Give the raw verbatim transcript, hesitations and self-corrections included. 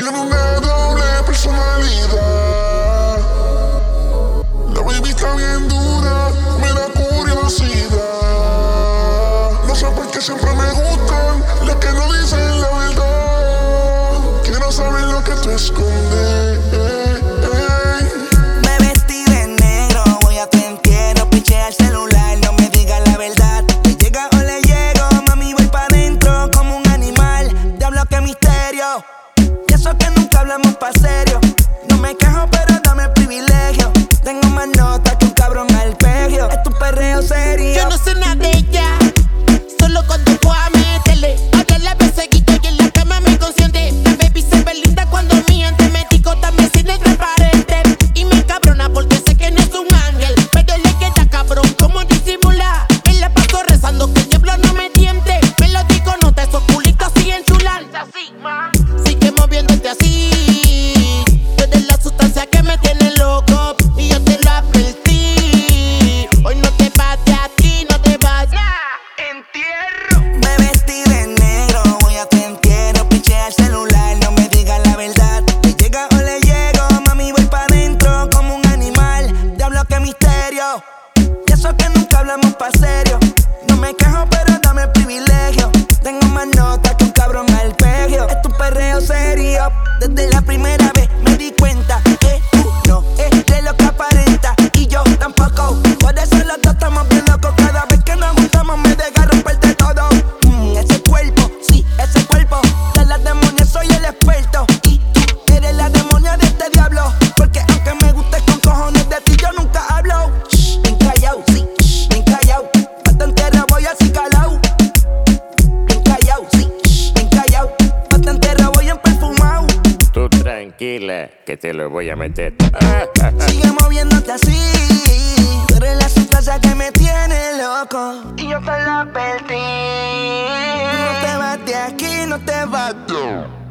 Tiene una doble personalidad. La baby está bien dura, me da curiosidad. No sé por qué siempre me gustan las que no dicen la verdad. Quiero saber lo que tú escondes. Me vestí de negro, voy a tu entierro. Pichea el celular, no me digas la verdad. Le llega o le llego, mami, voy pa' dentro como un animal. Diablo, qué misterio. Y eso que nunca hablamos pa' serio. No me quejo, pero dame privilegio. Tengo más notas que un cabrón arpegio. Es tu perreo serio. Yo no sé nada de ella, solo cuando pueda meterle. Ahora la vez seguido y en la cama me consciente. La baby se ve linda cuando miente. Me digo también sin el transparente. Y me cabrona porque sé que no es un ángel, pero le queda cabrón como disimula. Él la paso rezando que el diablo no me tiente. Me lo digo, no te esos culitos siguen chulan. Sigue moviéndote así. Tú eres la sustancia que me tiene loco y yo te lo advertí. Hoy no te vas de aquí, no te vas. Entierro. Me vestí de negro, voy a tu entierro. Pichea el celular, no me digas la verdad. Le llega o le llego, mami, voy pa' dentro como un animal. Diablo, qué misterio. Y eso que nunca hablamos pa' serio. No me quejo, pero dame privilegio. Tengo más notas que un cabrón arpegio. Es tu perreo serio. Desde la primera vez me di cuenta que tú no eres lo que aparenta y yo tampoco. Por eso los dos estamos bien locos. Cada vez que nos juntamos me deja romperte todo. Mm, ese cuerpo, sí, ese cuerpo. De las demonias soy el experto. Y tú eres la demonia de este diablo. Porque aunque me gustes con cojones de ti, yo nunca hablo. Shh, bien callao, sí, shh, bien callao. Bastante rabo y así calao. Bien callao, sí, shh, bien callao. Bastante rabo y en perfumao. Tú tranquila, que te lo voy a meter. Sigue moviéndote así. Tú eres la sustancia que me tiene loco y yo te la perdí. No te vas de aquí, no te vas.